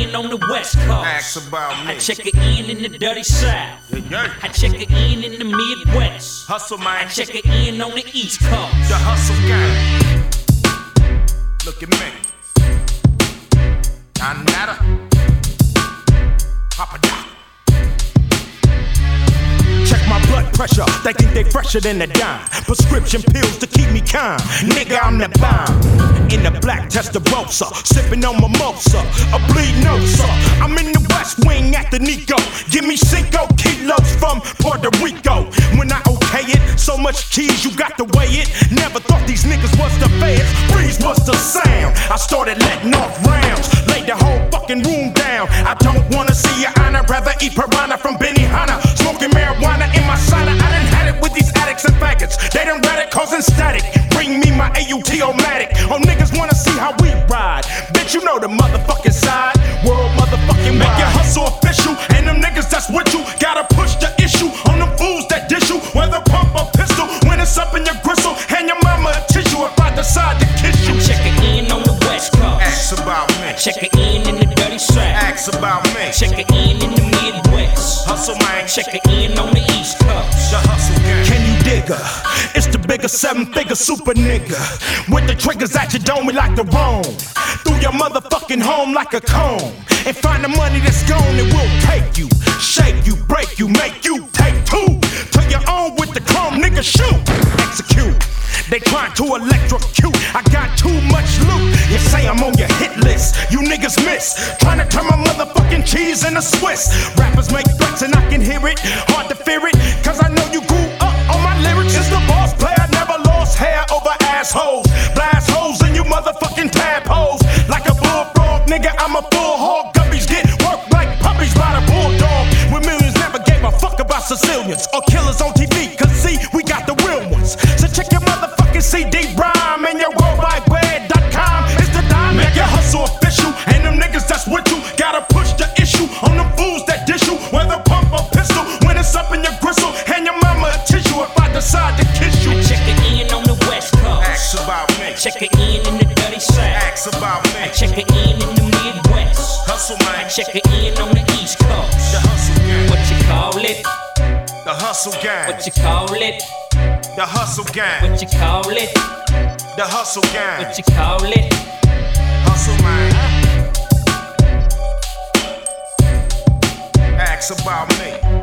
in on the West Coast. Ask about me. I check it in the dirty South. I check it in the Midwest. Hustle, man. I check it in on the East Coast. The hustle gang. Look at me. Nada. Papa down. Check my blood pressure, they think they fresher than a dime. Prescription pills to keep me calm. Nigga, I'm the bomb. In the black Testarossa, sipping on mimosa, a bleed nosa. I'm in the West Wing at the Nico. Give me 5 kilos from Puerto Rico. When I okay it, so much cheese you got to weigh it. Never thought these niggas was the feds. Breeze was the sound. I started letting off rounds, laid the whole fucking room down. I don't wanna see your honor, rather eat piranha from Benihana. Smoking marijuana in my sauna. I done had it with these addicts and faggots. They done read it causing static. Bring me my AUT-O-matic. Oh, niggas wanna see how we ride. Bitch, you know the motherfucking side. World motherfucking wide. Make your hustle official. And them niggas that's with you gotta push the issue on them fools that dish you. Whether pump or pistol, when it's up in your gristle, hand your mama a tissue if I decide to kiss you. I check it in on the West Coast. Ask about me. Check it in the dirty South. Ask about me. Check it in the Midwest. Hustle, man. Check it in on the East Coast. The hustle gang. Can you dig her? It's the bigger 7-figure super nigga. With the triggers at your dome, we like to roam through your motherfucking home like a comb. And find the money that's gone, it will take you, shake you, break you, make you take two. To your own with the chrome, nigga, shoot, execute. They trying to electrocute. I got too much loot. You say I'm on your hit list, you niggas miss. Trying to turn my motherfucking cheese into Swiss. Rappers make threats and I can hear it. Hard to fear it, cause I know you grew up on my lyrics. It's the boss player, never lost hair over assholes. Blast holes in you motherfucking tadpoles. Like a bullfrog, nigga, I'm a full hog. Guppies get worked like puppies by the bulldog. When millions never gave a fuck about Sicilians or killers on TV. Cause see, we got the real ones. So check your motherfucking CD rhyme and your worldwideweb.com is the dime. Make your hustle official. And them niggas that's with you gotta push the issue on them fools that dish you. Whether pump or pistol, when it's up in your gristle, hand your mama a tissue if I decide to kiss you. I check it in on the West Coast. Ask about me. Check it in the dirty South. Ask about me. I check it in the Midwest. Hustle, man. I check it in on the East Coast. The hustle gang. What you call it? The hustle gang. What you call it? The hustle gang. What you call it? The hustle gang. What you call it? Hustle, man. Ask about me.